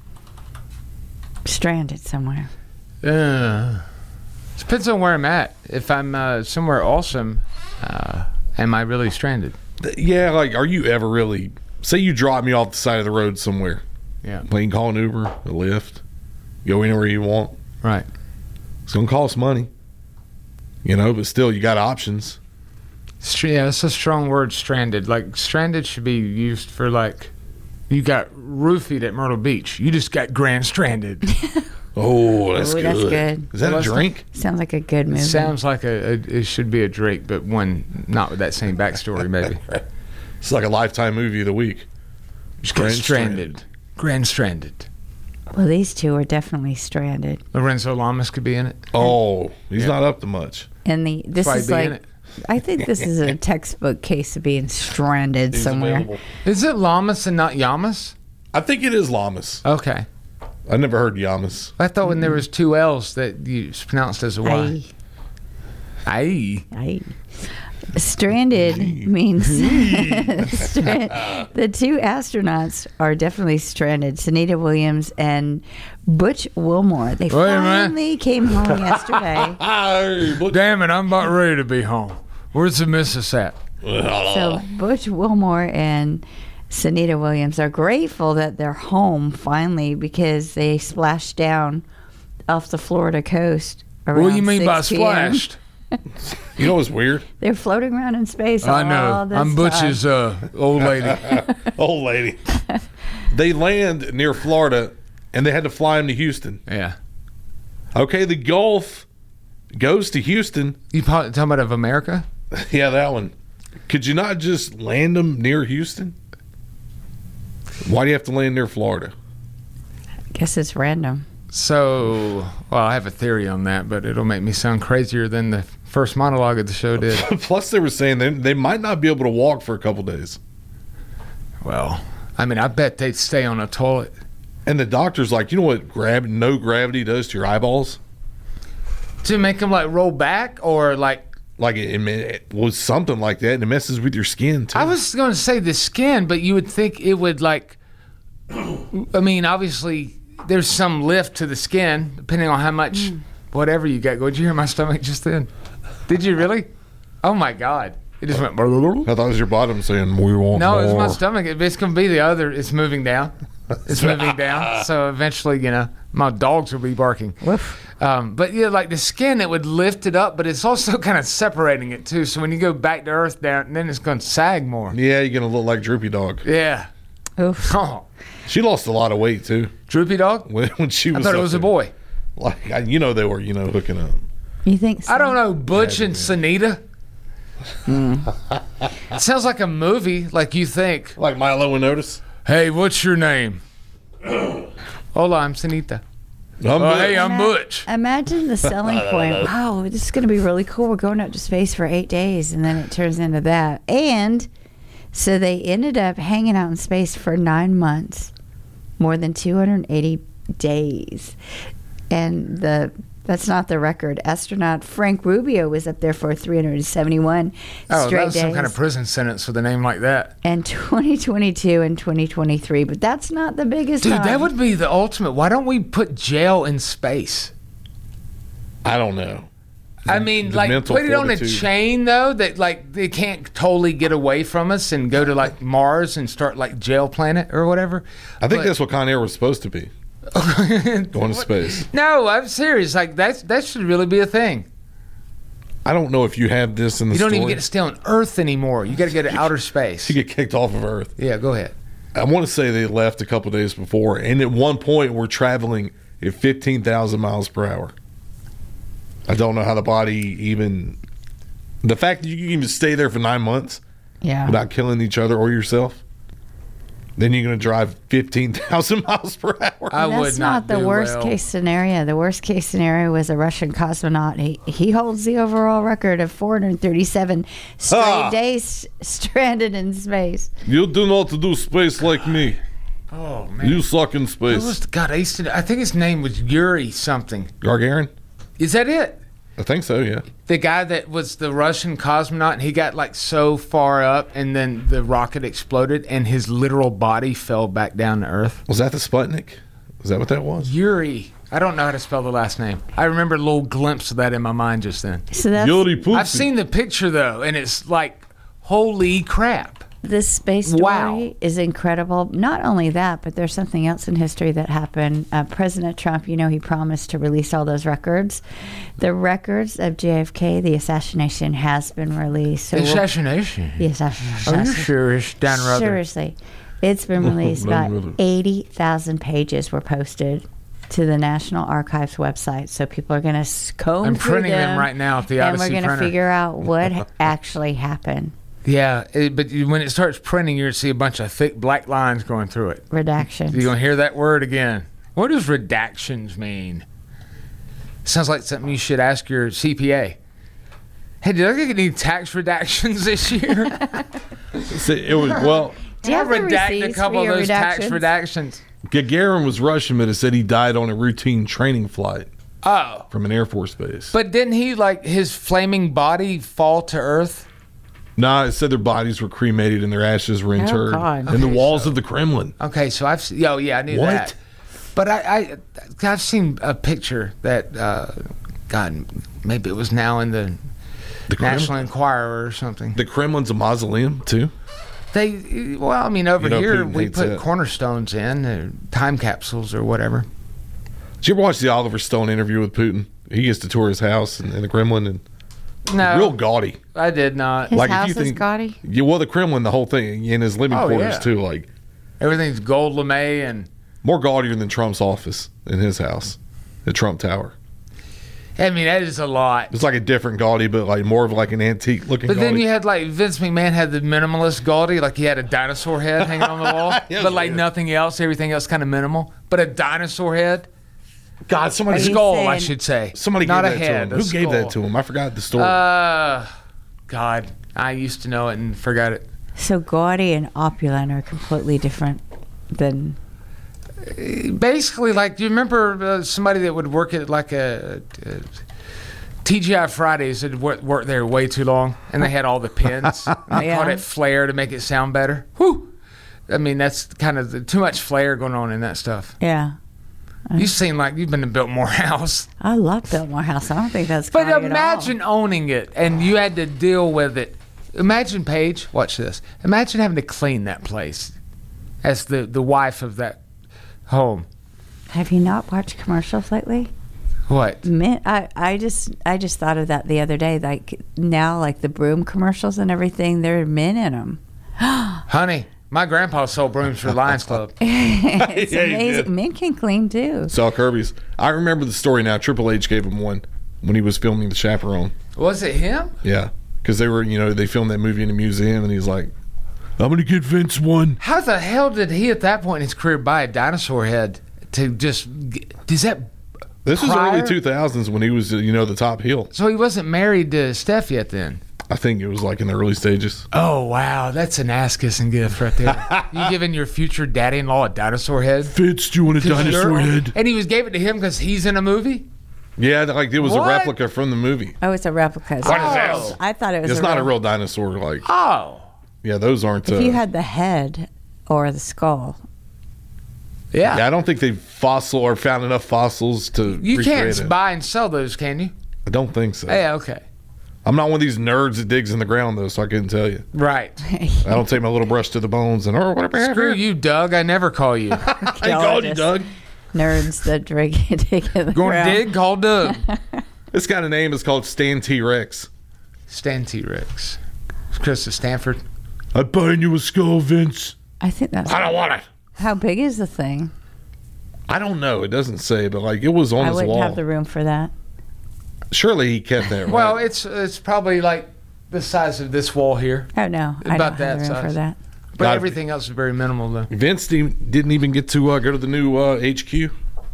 G: stranded somewhere.
H: Uh, depends on where I'm at. If I'm uh, somewhere awesome, uh, am I really stranded?
I: Yeah, like, are you ever really... Say you drop me off the side of the road somewhere.
H: Yeah.
I: Well, you can call an Uber, a Lyft, go anywhere you want.
H: Right.
I: It's going to cost money. You know, but still, you got options.
H: Yeah, that's a strong word, stranded. Like, stranded should be used for, like, you got roofied at Myrtle Beach. You just got grand stranded.
I: Oh, that's
G: Ooh,
I: good.
G: that's good.
I: Is that
H: Well,
I: a drink?
G: Sounds like a good movie.
H: It sounds like a, a, it should be a Drake, but one not with that same backstory, maybe.
I: It's like a Lifetime movie of the week.
H: Just grand stranded. Grand stranded.
G: Well, these two are definitely stranded.
H: Lorenzo Lamas could be in it.
I: Oh, he's
H: Yeah.
I: not up to much.
G: And the this
H: Probably
G: is
H: be in
G: like,
H: it.
G: I think this is a textbook case of being stranded
I: He's
G: somewhere.
I: available.
H: Is it Lamas and not Yamas?
I: I think it is Lamas.
H: Okay.
I: I never heard Yamas.
H: I thought when there was two L's that you pronounced as a Y. Aye.
G: Aye. Stranded means stra- the two astronauts are definitely stranded. Sunita Williams and Butch Wilmore. They
H: Wait a minute.
G: finally came home yesterday.
H: Damn it, I'm about ready to be home. Where's the missus at?
G: So Butch Wilmore and Sunita Williams are grateful that they're home finally because they splashed down off the Florida coast around
H: What do you mean by
G: six p.m.
H: splashed?
I: You know what's weird?
G: They're floating around in space.
H: I know.
G: all this
H: I'm Butch's
G: time.
H: uh, old lady.
I: Old lady. They land near Florida, and they had to fly him to Houston.
H: Yeah.
I: Okay, the Gulf goes to Houston.
H: You probably talking about of America?
I: Yeah, that one. Could you not just land them near Houston? Why do you have to land near Florida?
G: Guess it's random.
H: So, well, I have a theory on that, but it'll make me sound crazier than the first monologue of the show did.
I: Plus, they were saying they, they might not be able to walk for a couple days.
H: Well, I mean, I bet they'd stay on a toilet.
I: And the doctor's like, you know what grav- no gravity does to your eyeballs?
H: To make them, like, roll back or, like...
I: Like, it, it was something like that, and it messes with your skin, too.
H: I was going to say the skin, but you would think it would, like... I mean, obviously... There's some lift to the skin, depending on how much mm. whatever you got. Did you hear my stomach just then? Did you really? Oh, my God. It just went...
I: I thought it was your bottom saying, we want
H: No,
I: more.
H: it was my stomach. It's going to be the other. It's moving down. It's moving down. So eventually, you know, my dogs will be barking. Um, but, yeah, like the skin, it would lift it up, but it's also kind of separating it, too. So when you go back to earth down, then it's going to sag more.
I: Yeah, you're going to look like Droopy Dog.
H: Yeah.
G: Oof.
H: Oh.
I: She lost a lot of weight, too.
H: Droopy Dog?
I: When, when she was
H: I thought it
I: up
H: was a
I: there.
H: boy.
I: Like, I- you know they were, you know, hooking up.
G: You think so?
H: I don't know. Butch and Sunita? It sounds like a movie, like you think.
I: Like Milo and Otis?
H: Hey, what's your name? Hola, I'm Sunita.
I: I'm
H: Oh,
I: Butch.
H: hey, I'm Butch.
G: Imagine the selling point. Wow, this is going to be really cool. We're going out to space for eight days, and then it turns into that. And so they ended up hanging out in space for nine months, more than two hundred eighty days. And the that's not the record. Astronaut Frank Rubio was up there for three hundred seventy-one
H: Oh,
G: straight
H: that was
G: days.
H: some kind of prison sentence with a name like that.
G: And twenty twenty-two and twenty twenty-three, but that's not the biggest
H: Dude,
G: time.
H: that would be the ultimate. Why don't we put jail in space?
I: I don't know.
H: I mean,
I: the
H: like,
I: mental
H: put it on a
I: fortitude.
H: chain, though, that, like, they can't totally get away from us and go to, like, Mars and start, like, Jail Planet or whatever.
I: I think
H: But-
I: that's what Con Air was supposed to be. Going to space.
H: No, I'm serious. Like, that's, that should really be a thing.
I: I don't know if you have this in the
H: You don't
I: story.
H: even get to stay on Earth anymore. You got to go to outer space.
I: You get kicked off of Earth.
H: Yeah, go ahead.
I: I want to say they left a couple days before, and at one point we're traveling at fifteen thousand miles per hour. I don't know how the body even... The fact that you can even stay there for nine months
G: Yeah.
I: without killing each other or yourself, then you're going to drive fifteen thousand miles per hour.
H: I
G: That's
H: would
G: not,
H: not
G: the
H: do
G: worst
H: well.
G: case scenario. The worst case scenario was a Russian cosmonaut. He he holds the overall record of four hundred thirty-seven straight
I: Ah.
G: days stranded in space.
I: You do not do space like me.
H: Oh, man.
I: You suck in
H: Who
I: space.
H: was the, God, I used to, I think his name was Yuri something.
I: Gargarin?
H: Is that it?
I: I think so, yeah.
H: The guy that was the Russian cosmonaut, and he got like so far up, and then the rocket exploded, and his literal body fell back down to Earth.
I: Was that the Sputnik? Is that what that was?
H: Yuri. I don't know how to spell the last name. I remember a little glimpse of that in my mind just then.
G: So that's,
H: I've seen the picture, though, and it's like, holy crap.
G: This space story
H: Wow.
G: is incredible. Not only that, but there's something else in history that happened. Uh, President Trump, you know, he promised to release all those records. The records of J F K, the assassination, has been released. So we'll-
H: Assassination?
G: The assassination.
H: Are you serious, Dan Ruther?
G: Seriously. It's been released.
H: Dan
G: About
H: Ruther.
G: eighty thousand pages were posted to the National Archives website. So people are going to comb
H: I'm
G: through
H: printing them
G: them
H: right now at the
G: and
H: Odyssey
G: we're going to
H: printer.
G: figure out what actually happened.
H: Yeah, it, but you- when it starts printing, you're going to see a bunch of thick black lines going through it.
G: Redactions.
H: You're going to hear that word again. What does redactions mean? Sounds like something you should ask your C P A. Hey, did I get any tax redactions this year?
I: See, it was, well,
G: Do you
H: I
G: have the
H: redacted a
G: receipts
H: couple
G: for
H: of
G: your
H: those tax
G: redactions?
H: redactions.
I: Gagarin was Russian, but it said he died on a routine training flight
H: Oh.
I: from an Air Force base.
H: But didn't he, like, his flaming body fall to Earth?
I: Nah, it said their bodies were cremated and their ashes were interred
H: God.
I: in the
H: Okay,
I: walls of the Kremlin.
H: Okay, so I've seen, oh, yeah, I knew
I: What?
H: that. But I, I, I've seen a picture that, uh, God, maybe it was now in the,
I: The Kremlin?
H: National Enquirer or something.
I: The Kremlin's a mausoleum, too.
H: They, well, I mean, over
I: You know,
H: here
I: Putin
H: we
I: hates
H: put
I: that.
H: cornerstones in, uh, time capsules or whatever.
I: Did you ever watch the Oliver Stone interview with Putin? He gets to tour his house in, in the Kremlin, and
H: No.
I: real gaudy.
H: I did not.
G: His house is gaudy?
I: Yeah, well, the Kremlin, the whole thing, in his living
H: Oh,
I: quarters
H: yeah.
I: too, like
H: Everything's gold lame and
I: more gaudier than Trump's office in his house, the Trump Tower.
H: I mean that is a lot.
I: It's like a different gaudy, but like more of like an antique looking.
H: But
I: gaudy.
H: then you had like Vince McMahon had the minimalist gaudy, like he had a dinosaur head hanging on the wall,
I: Yes,
H: but like
I: yeah.
H: nothing else. Everything else kind of minimal, but a dinosaur head.
I: God, somebody
H: a
I: Are you
H: skull,
G: saying-
H: I should say.
I: Somebody
H: not
I: gave
H: a
I: that
H: head.
I: to him.
H: a
I: Who gave that
H: skull.
I: to him? I forgot the story.
H: Uh, God, I used to know it and forgot it.
G: So gaudy and opulent are completely different than.
H: Basically, like, do you remember uh, somebody that would work at like a, a T G I Fridays that worked work there way too long, and they had all the pins. And they
G: Yeah.
H: called it flair to make it sound better. Whew. I mean, that's kind of the, too much flair going on in that stuff.
G: Yeah.
H: You seem like you've been to Biltmore House.
G: I love Biltmore House. I don't think that's
H: But
G: gaudy
H: imagine owning it and you had to deal with it. Imagine, Paige, watch this. Imagine having to clean that place as the, the wife of that home.
G: at all. Have you not watched commercials lately?
H: What?
G: Men, I, I just I just thought of that the other day. Like now, like the broom commercials and everything, there are men in them.
H: Honey, my grandpa sold brooms for the Lions Club.
G: It's
I: Yeah, he
G: amazing.
I: did.
G: Men can clean too.
I: Saw Kirby's. I remember the story now. Triple H gave him one when he was filming The Chaperone.
H: Was it him?
I: Yeah, because they were, you know, they filmed that movie in a museum, and he's like, "I'm gonna get Vince one."
H: How the hell did he at that point in his career buy a dinosaur head to just. Does that.
I: This was
H: prior?
I: early two thousands when he was, uh, you know, the top heel.
H: So he wasn't married to Steph yet then?
I: I think it was like in the early stages.
H: Oh, wow. That's an ass kissing gift right there. You giving your future daddy in law a dinosaur head?
I: Vince, do you want a
H: 'Cause
I: dinosaur
H: you're-
I: head?
H: And he was gave it to him because he's in a movie?
I: Yeah, like it was
H: What?
I: a replica from the movie.
G: Oh, it's a replica.
I: What is that?
G: I thought it was.
I: It's
G: a
I: not
G: real,
I: a real dinosaur. Like,
H: Oh.
I: yeah, those aren't.
G: If
I: uh,
G: you had the head or the skull,
H: Yeah.
I: yeah, I don't think they fossil or found enough fossils to.
H: You
I: recreate
H: can't
I: it.
H: buy and sell those, can you?
I: I don't think so.
H: Yeah, okay.
I: I'm not one of these nerds that digs in the ground though, so I couldn't tell you.
H: Right.
I: I don't take my little brush to the bones and oh, whatever.
H: Screw you, Doug. I never call you.
I: I called you, Doug.
G: nerds that dig, dig in the
H: Going to
G: ground.
H: dig? Call Doug.
I: This kind of name is called Stan T Rex.
H: Stan T Rex. Chris of Stanford.
I: I'm buying you a skull, Vince.
G: I think that's.
I: I don't want it.
G: How big is the thing?
I: I don't know. It doesn't say, but like it was on
G: I
I: his
G: wouldn't
I: wall.
G: have the room for that.
I: Surely he kept that. Right?
H: Well, it's it's probably like the size of this wall here.
G: Oh no, I
H: About
G: don't have
H: that
G: the room for
H: size.
G: that.
H: But
I: God.
H: everything else is very minimal, though.
I: Vince didn't didn't even get to uh, go to the new uh, H Q.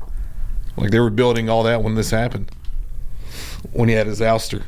I: Like they were building all that when this happened. When he had his ouster.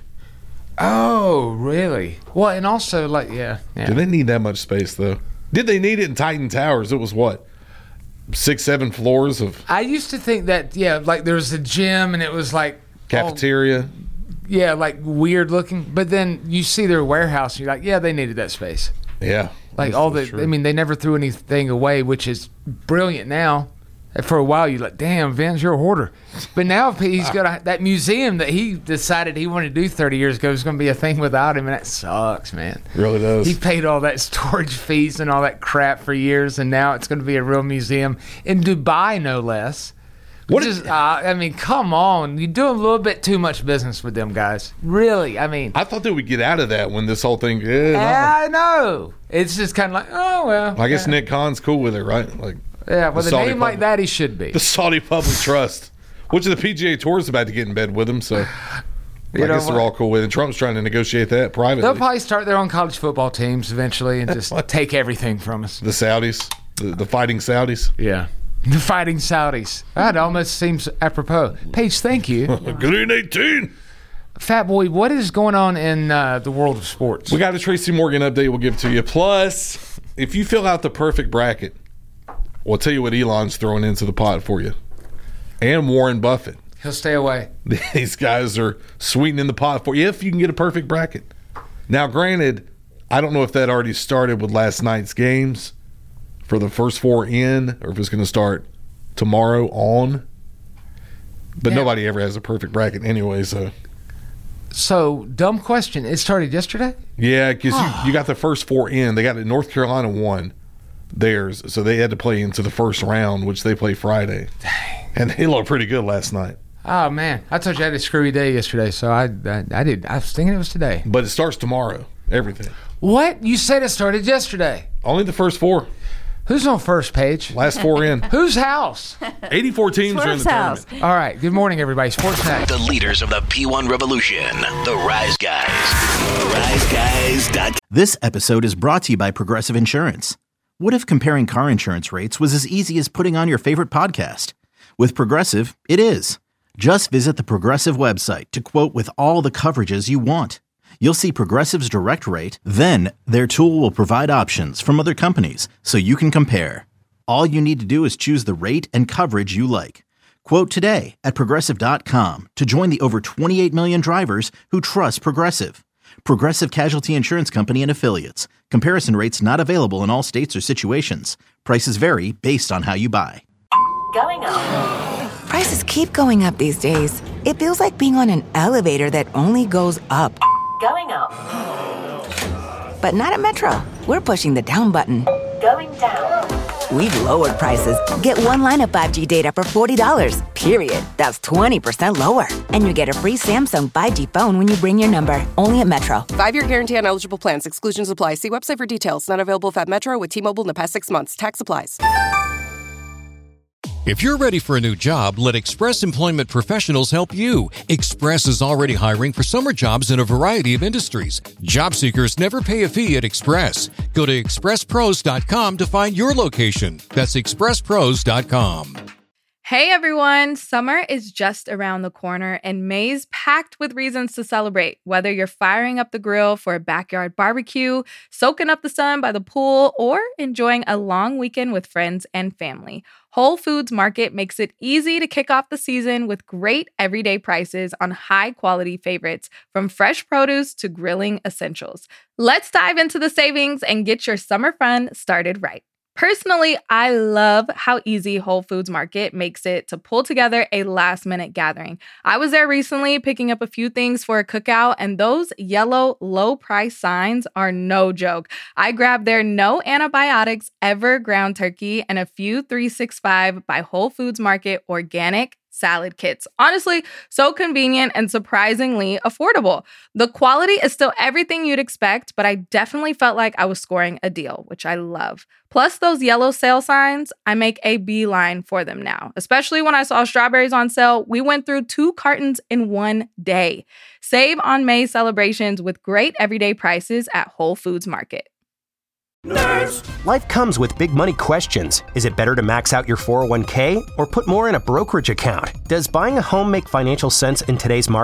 H: Oh, really? Well, and also, like, yeah. yeah.
I: Did they need that much space though? Did they need it in Titan Towers? It was what, six, seven floors of
H: I used to think that, yeah, like there was a gym and it was like
I: cafeteria.
H: all yeah, like weird looking. But then you see their warehouse, and you're like, yeah, they needed that space.
I: Yeah.
H: Like all the, I mean, they never threw anything away, which is brilliant now. For a while, you're like, damn, Vince, you're a hoarder. But now he's got a, that museum that he decided he wanted to do thirty years ago is going to be a thing without him, and that sucks, man.
I: It really does.
H: He paid all that storage fees and all that crap for years, and now it's going to be a real museum in Dubai, no less. What is? Uh, I mean, come on. You're doing a little bit too much business with them guys. Really, I mean.
I: I thought they would get out of that when this whole thing. Eh,
H: yeah, I know. It's just kind of like, oh, well.
I: I guess
H: yeah.
I: Nick Khan's cool with it, right? Like.
H: Yeah, with
I: the
H: a name
I: Public,
H: like that, he should be.
I: The Saudi Public Trust, which the P G A Tour is about to get in bed with him, so
H: you
I: I
H: know
I: guess they're
H: what?
I: all cool with it. Trump's trying to negotiate that privately.
H: They'll probably start their own college football teams eventually and just take everything from us.
I: The Saudis, the, the fighting Saudis.
H: Yeah. The fighting Saudis. That almost seems apropos. Paige, thank you.
I: Green eighteen.
H: Fat Boy, what is going on in uh, the world of sports?
I: We got a Tracy Morgan update we'll give to you. Plus, if you fill out the perfect bracket, we'll tell you what Elon's throwing into the pot for you. And Warren Buffett.
H: He'll stay away.
I: These guys are sweetening the pot for you if you can get a perfect bracket. Now, granted, I don't know if that already started with last night's games for the first four in, or if it's going to start tomorrow on. But
H: Yeah.
I: nobody ever has a perfect bracket anyway, so.
H: So, dumb question. It started yesterday?
I: Yeah, because you, you got the first four in. They got it. North Carolina won theirs, so they had to play into the first round, which they play Friday. Dang. And they looked pretty good last night.
H: Oh, man. I told you I had a screwy day yesterday, so I, I, I did. I was thinking it was today.
I: But it starts tomorrow, everything.
H: What? You said it started yesterday.
I: Only the first four.
H: Who's on first page?
I: Last four in.
H: Whose house?
I: eighty-four teams are in the
G: house.
I: tournament.
H: All right. Good morning, everybody. Sports Night.
F: The leaders of the P one revolution, the Rise Guys. rise guys dot com.
A: This episode is brought to you by Progressive Insurance. What if comparing car insurance rates was as easy as putting on your favorite podcast? With Progressive, it is. Just visit the Progressive website to quote with all the coverages you want. You'll see Progressive's direct rate, then their tool will provide options from other companies so you can compare. All you need to do is choose the rate and coverage you like. Quote today at Progressive dot com to join the over twenty-eight million drivers who trust Progressive. Progressive Casualty Insurance Company and Affiliates. Comparison rates not available in all states or situations. Prices vary based on how you buy.
B: Going up.
C: Prices keep going up these days. It feels like being on an elevator that only goes up.
B: Going up.
C: But not at Metro. We're pushing the down button.
B: Going down.
C: We've lowered prices. Get one line of five G data for forty dollars, period. That's twenty percent lower. And you get a free Samsung five G phone when you bring your number. Only at Metro.
D: Five-year guarantee on eligible plans. Exclusions apply. See website for details. Not available if at Metro with T-Mobile in the past six months. Tax applies.
E: If you're ready for a new job, let Express Employment Professionals help you. Express is already hiring for summer jobs in a variety of industries. Job seekers never pay a fee at Express. Go to express pros dot com to find your location. That's express pros dot com.
K: Hey everyone, summer is just around the corner and May's packed with reasons to celebrate. Whether you're firing up the grill for a backyard barbecue, soaking up the sun by the pool, or enjoying a long weekend with friends and family, Whole Foods Market makes it easy to kick off the season with great everyday prices on high-quality favorites, from fresh produce to grilling essentials. Let's dive into the savings and get your summer fun started right. Personally, I love how easy Whole Foods Market makes it to pull together a last-minute gathering. I was there recently picking up a few things for a cookout, and those yellow low-price signs are no joke. I grabbed their no antibiotics ever ground turkey and a few three sixty-five by Whole Foods Market organic salad kits. Honestly, so convenient and surprisingly affordable. The quality is still everything you'd expect, but I definitely felt like I was scoring a deal, which I love. Plus those yellow sale signs, I make a beeline for them now. Especially when I saw strawberries on sale, we went through two cartons in one day. Save on May celebrations with great everyday prices at Whole Foods Market.
L: Nerds. Life comes with big money questions. Is it better to max out your four oh one k or put more in a brokerage account? Does buying a home make financial sense in today's market? Should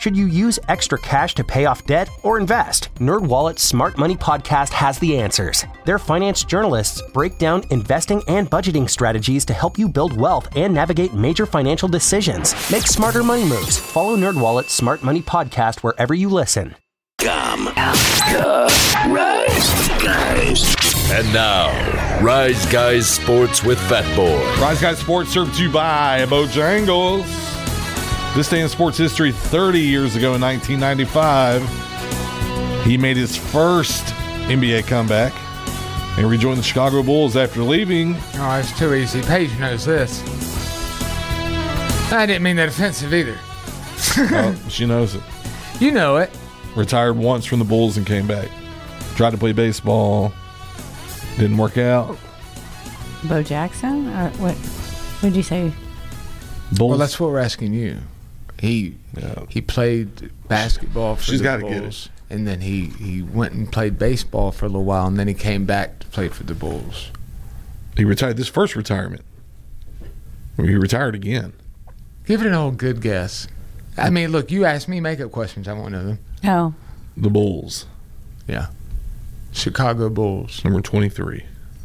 L: Should you use extra cash to pay off debt or invest? NerdWallet's Smart Money Podcast has the answers. Their finance journalists break down investing and budgeting strategies to help you build wealth and navigate major financial decisions. Make smarter money moves. Follow NerdWallet's Smart Money Podcast wherever you listen.
F: Come, come, Rise Guys.
M: And now, Rise Guys Sports with Fat Boy.
I: Rise Guys Sports served to you by Bojangles. This day in sports history, thirty years ago in nineteen ninety-five, he made his first N B A comeback and rejoined the Chicago Bulls after leaving.
H: Oh, it's too easy. Paige knows this. I didn't mean that offensive either.
I: Oh, she knows it.
H: You know it.
I: Retired once from the Bulls and came back. Tried to play baseball. Didn't work out.
G: Bo Jackson? Or what? What did you say?
I: Bulls.
H: Well, that's what we're asking you. He
I: yeah.
H: he played basketball for
I: She's
H: the
I: gotta
H: Bulls.
I: get it.
H: And then he, he went and played baseball for a little while, and then he came back to play for the Bulls.
I: He retired this first retirement. He retired again.
H: Give it an old good guess. I mean, look, you ask me makeup questions. I won't know them.
G: Oh.
I: The Bulls.
H: Yeah. Chicago Bulls.
I: Number twenty-three.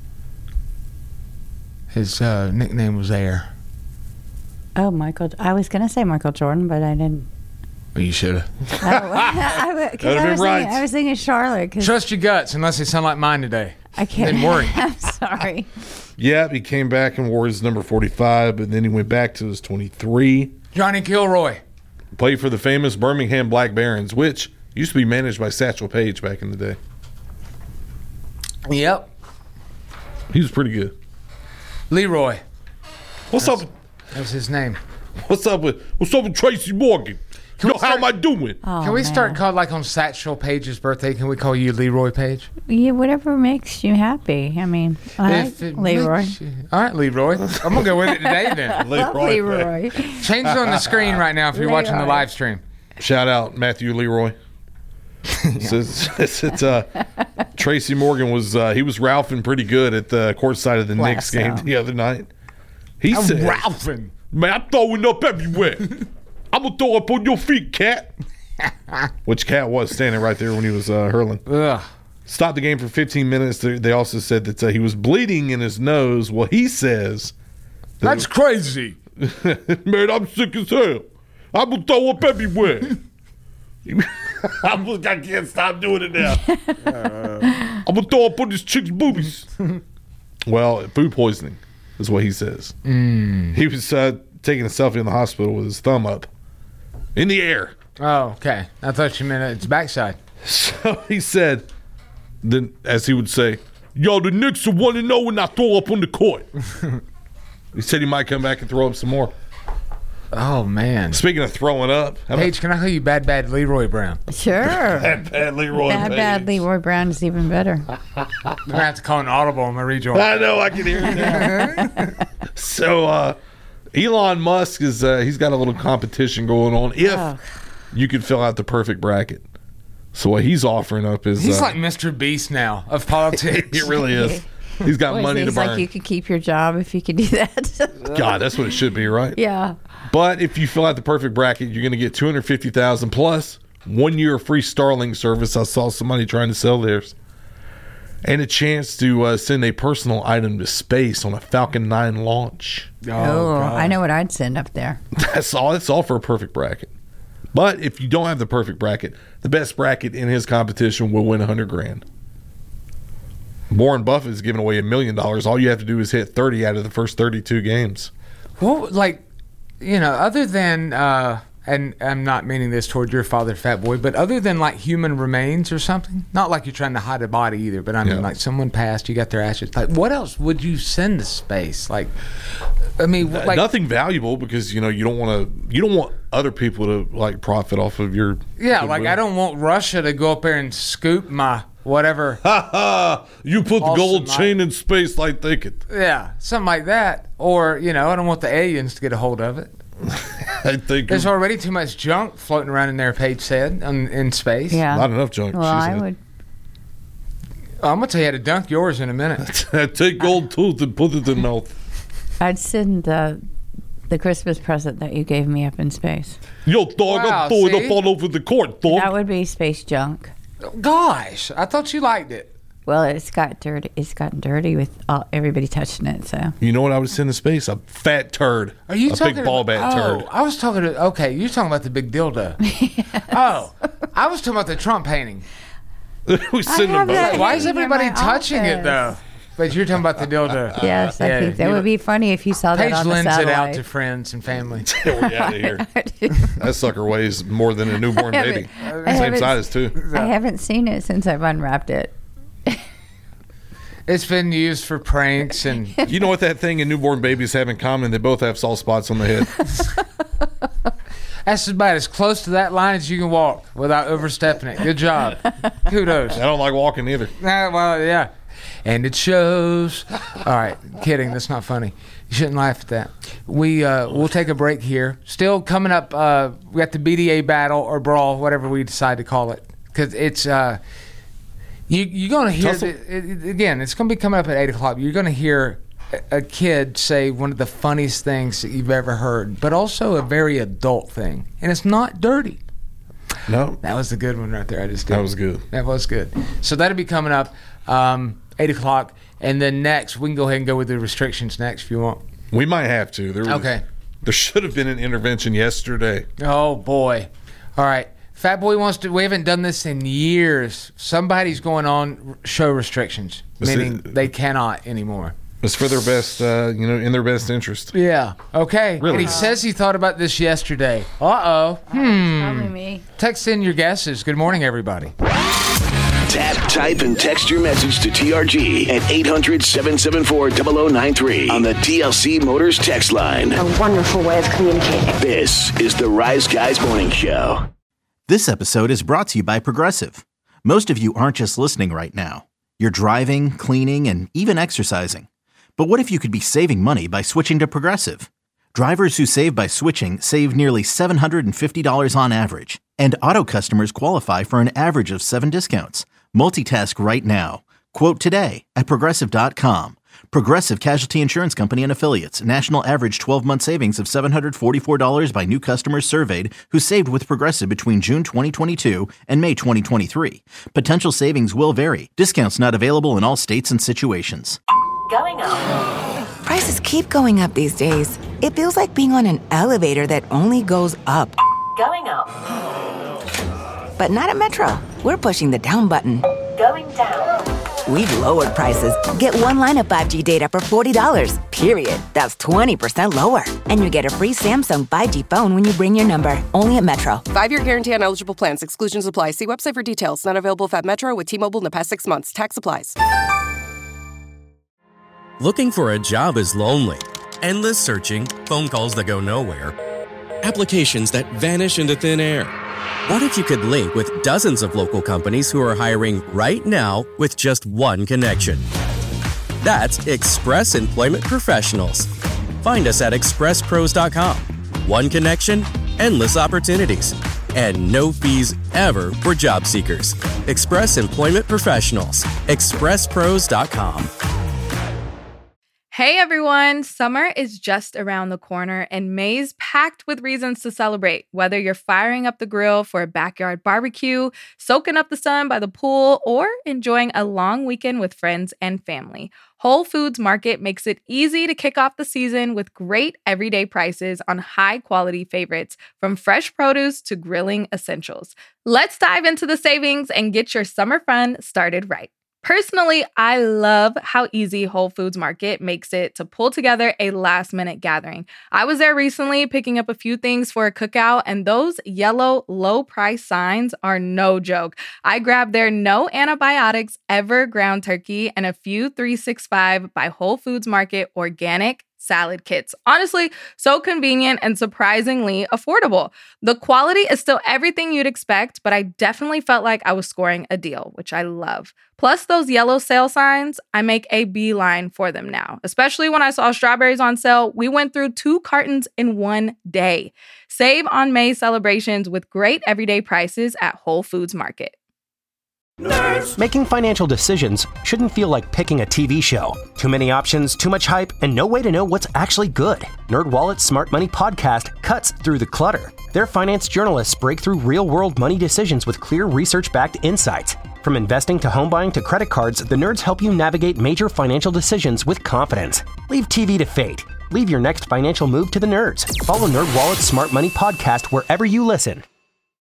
H: His uh, nickname was Air.
G: Oh, Michael. I was going to say Michael Jordan, but I didn't.
H: Well, you should have.
G: Oh, I, I, I,
H: been
G: was
H: right.
G: thinking, I was thinking Charlotte. Cause
H: Trust your guts, unless they sound like mine today.
G: I can't.
H: Then worry.
G: I'm sorry.
I: Yeah, he came back and wore his number forty-five, but then he went back to his twenty-three.
H: Johnny Kilroy.
I: Played for the famous Birmingham Black Barons, which used to be managed by Satchel Paige back in the day.
H: Yep.
I: He was pretty good.
H: Leroy.
I: What's
H: That's,
I: up?
H: That's his name.
I: What's up with What's up with Tracy Morgan? Yo, how am I doing?
G: Oh,
H: can we
G: man.
H: start call like on Satchel Paige's birthday? Can we call you Leroy Page?
G: Yeah, whatever makes you happy. I mean, I
H: If it
G: like Leroy.
H: makes you- All right, Leroy. I'm gonna go with it today then.
I: Leroy.
G: Leroy.
H: Change it on the screen right now if you're watching the
G: Leroy.
H: live stream.
I: Shout out Matthew Leroy. Says it's, it's, uh, Tracy Morgan was uh, he was Ralphing pretty good at the courtside of the
G: Bless
I: Knicks game
G: him.
I: the other night. He
H: I'm
I: said,
H: Ralphing.
I: "Man, I'm throwing up everywhere. I'm gonna throw up on your feet, Cat." Which Cat was standing right there when he was uh, hurling.
H: Ugh.
I: Stopped the game for fifteen minutes. They they also said that uh, he was bleeding in his nose. Well, he says,
H: That's crazy.
I: "Man, I'm sick as hell. I'm gonna throw up everywhere." I'm, I can't stop doing it now. uh, I'm gonna throw up on this chick's boobies. Well, food poisoning is what he says.
H: Mm.
I: He was uh, taking a selfie in the hospital with his thumb up in the air.
H: Oh, okay. I thought you meant its backside.
I: So he said, then as he would say, "Yo, the Knicks are one and oh when I throw up on the court." He said he might come back and throw up some more.
H: Oh, man.
I: Speaking of throwing up, how about
H: Paige, can I call you Bad Bad Leroy Brown?
G: Sure.
I: bad, bad Leroy
G: Bad,
I: Page?
G: bad Leroy Brown is even better.
H: I'm going to have to call an audible on my rejoin.
I: I know, I can hear it now. So, uh, Elon Musk is, uh, he's got a little competition going on if
G: Oh.
I: you could fill out the perfect bracket. So what he's offering up is...
H: He's
I: uh,
H: like Mister Beast now of politics.
I: It really is. He's got
G: What is
I: money
G: it?
I: to
G: It's
I: burn.
G: like you could keep your job if you could do that.
I: God, that's what it should be, right?
G: Yeah.
I: But if you fill out the perfect bracket, you're going to get two hundred fifty thousand dollars plus one year of free Starlink service. I saw somebody trying to sell theirs. And a chance to uh, send a personal item to space on a Falcon nine launch.
G: Oh, oh I know what I'd send up there.
I: That's all. That's all for a perfect bracket. But if you don't have the perfect bracket, the best bracket in his competition will win one hundred grand. Warren Buffett is giving away a million dollars. All you have to do is hit thirty out of the first thirty-two games.
H: Well, like, you know, other than, uh, and I'm not meaning this toward your father, Fat Boy, but other than like human remains or something, not like you're trying to hide a body either, but I mean,
I: Yeah.
H: like someone passed, you got their ashes. Like, what else would you send to space? Like, I mean, like
I: nothing valuable because you know you don't want to. You don't want other people to like profit off of your.
H: Yeah, like
I: goodwill.
H: I don't want Russia to go up there and scoop my whatever.
I: Ha ha! You put the
H: Awesome,
I: gold
H: Mike.
I: chain in space like they could.
H: Yeah, something like that. Or, you know, I don't want the aliens to get a hold of it.
I: I think
H: There's already too much junk floating around in there, Paige said, in, in space.
G: Yeah.
I: not enough junk.
G: Well,
I: she
G: I
I: said.
G: would.
H: I'm going to tell you how to dunk yours in a minute.
I: Take gold tooth and put it in mouth.
G: I'd send uh, The Christmas present that you gave me up in space.
I: Yo, dog,
H: Wow,
I: I'm throwing
H: see?
I: up all over the court, dog.
G: That would be space junk.
H: Gosh, I thought you liked it.
G: Well, it's got dirty. It's gotten dirty with all, everybody touching it. So
I: You know what I would send to space? A fat turd.
H: Are you
I: a
H: talking
I: big ball
H: about,
I: bat
H: oh,
I: turd.
H: I was talking to, okay, you're talking about the big dildo. Oh, I was talking about the Trump painting.
I: we send
G: have
I: them
G: that
I: both.
H: Why is
G: hanging in
H: everybody
G: my
H: touching it,
G: office.
H: though? But you're talking about the dildo.
G: yes, I
H: Yeah,
G: think that
H: you-
G: would be funny if you saw
H: Paige
G: that on the
H: lends it out
G: satellite.
H: to friends and family.
I: Get out of here. That sucker weighs more than a newborn
G: I
I: baby.
G: haven't- I
I: Same
G: haven't-
I: size, too.
G: I haven't seen it since I've unwrapped it.
H: It's been used for pranks and
I: You know what that thing and newborn babies have in common? They both have soft spots on the head.
H: that's about as close to that line as you can walk without overstepping it. Good job. Kudos.
I: I don't like walking either.
H: Nah, well, yeah. And it shows. All right, kidding. That's not funny. You shouldn't laugh at that. We uh, we'll take a break here. Still coming up. Uh, we got the B D A battle or brawl, whatever we decide to call it, because it's uh, you you're gonna hear
I: Tussle.
H: the, it, it- again. It's gonna be coming up at eight o'clock. You're gonna hear a, a kid say one of the funniest things that you've ever heard, but also a very adult thing, and it's not dirty.
I: No.
H: That was the good one right there. I just did.
I: That was good.
H: That was good. So that'll be coming up um, eight o'clock, and then next we can go ahead and go with the restrictions next if you want.
I: We might have to. There was,
H: Okay.
I: There should have been an intervention yesterday.
H: Oh boy! All right, Fat Boy wants to. We haven't done this in years. Somebody's going on show restrictions,
I: This is-
H: meaning they cannot anymore.
I: It's for their best, uh, you know, in their best interest.
H: Yeah. Okay.
I: Really?
H: And he says he thought about this yesterday. Uh oh. Hmm.
G: Probably me.
H: Text in your guesses. Good morning, everybody.
F: Tap, type, and text your message to T R G at eight hundred, seven seven four, zero zero nine three on the T L C Motors text line.
B: A wonderful way of communicating.
F: This is the Rise Guys Morning Show.
A: This episode is brought to you by Progressive. Most of you aren't just listening right now. You're driving, cleaning, and even exercising. But what if you could be saving money by switching to Progressive? Drivers who save by switching save nearly seven hundred fifty dollars on average. And auto customers qualify for an average of seven discounts. Multitask right now. Quote today at Progressive dot com. Progressive Casualty Insurance Company and Affiliates. National average twelve-month savings of seven hundred forty-four dollars by new customers surveyed who saved with Progressive between June twenty twenty-two and May twenty twenty-three. Potential savings will vary. Discounts not available in all states and situations.
B: Going up.
C: Prices keep going up these days. It feels like being on an elevator that only goes up.
B: Going up.
C: But not at Metro. We're pushing the down button.
B: Going down.
C: We've lowered prices. Get one line of five G data for forty dollars, period. That's twenty percent lower. And you get a free Samsung five G phone when you bring your number. Only at Metro.
D: Five-year guarantee on eligible plans. Exclusions apply. See website for details. Not available if at Metro with T-Mobile in the past six months. Tax applies.
J: Looking for a job is lonely. Endless searching, phone calls that go nowhere, applications that vanish into thin air. What if you could link with dozens of local companies who are hiring right now with just one connection? That's Express Employment Professionals. Find us at express pros dot com. One connection, endless opportunities, and no fees ever for job seekers. Express Employment Professionals. express pros dot com.
K: Hey everyone, summer is just around the corner and May's packed with reasons to celebrate. Whether you're firing up the grill for a backyard barbecue, soaking up the sun by the pool, or enjoying a long weekend with friends and family, Whole Foods Market makes it easy to kick off the season with great everyday prices on high-quality favorites, from fresh produce to grilling essentials. Let's dive into the savings and get your summer fun started right. Personally, I love how easy Whole Foods Market makes it to pull together a last-minute gathering. I was there recently picking up a few things for a cookout, and those yellow low-price signs are no joke. I grabbed their no antibiotics ever ground turkey and a few three sixty-five by Whole Foods Market organic salad kits. Honestly, so convenient and surprisingly affordable. The quality is still everything you'd expect, but I definitely felt like I was scoring a deal, which I love. Plus those yellow sale signs, I make a beeline for them now. Especially when I saw strawberries on sale, we went through two cartons in one day. Save on May celebrations with great everyday prices at Whole Foods Market.
L: Nerds. Making financial decisions shouldn't feel like picking a T V show. Too many options, too much hype, and no way to know what's actually good. NerdWallet's Smart Money Podcast cuts through the clutter. Their finance journalists break through real-world money decisions with clear research-backed insights. From investing to home buying to credit cards, the nerds help you navigate major financial decisions with confidence. Leave T V to fate. Leave your next financial move to the nerds. Follow NerdWallet's Smart Money Podcast wherever you listen.